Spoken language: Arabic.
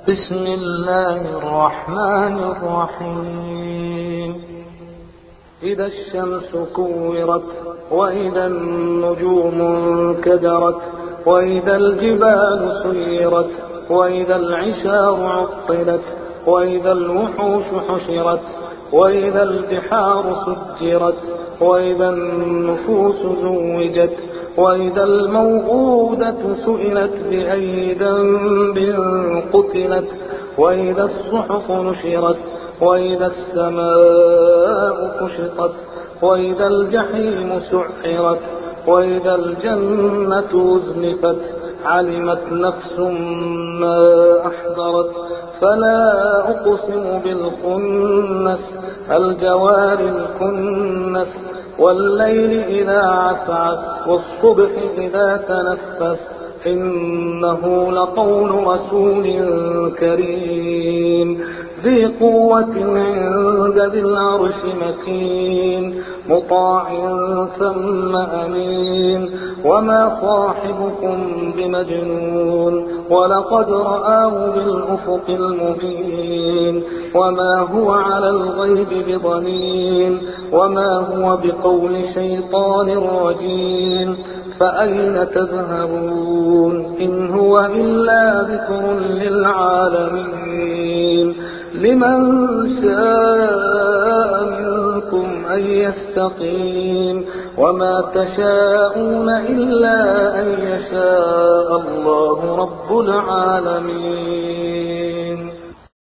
بسم الله الرحمن الرحيم. إذا الشمس كورت وإذا النجوم انكدرت وإذا الجبال سيرت وإذا العشار عطلت وإذا الوحوش حشرت وإذا البحار سجرت وإذا النفوس زوجت وإذا الموءودة سئلت بأي ذنب قتلت وإذا الصحف نشرت وإذا السماء كشطت وإذا الجحيم سعرت وإذا الجنة أزلفت علمت نفس ما أحضرت فلا أقسم بالخنس الجوار الكنس والليل إذا عسعس والصبح إذا تنفس إنه لقول رسول كريم ذي قوة عند ذي العرش مكين مطاع ثم أمين وما صاحبكم بمجنون ولقد رآه بالأفق المبين وما هو على الغيب بضنين وما هو بقول شيطان رجيم فأين تذهبون إن هو إلا ذكر للعالمين لمن شاء منكم أن يستقيم وما تشاءون إلا أن يشاء الله رب العالمين.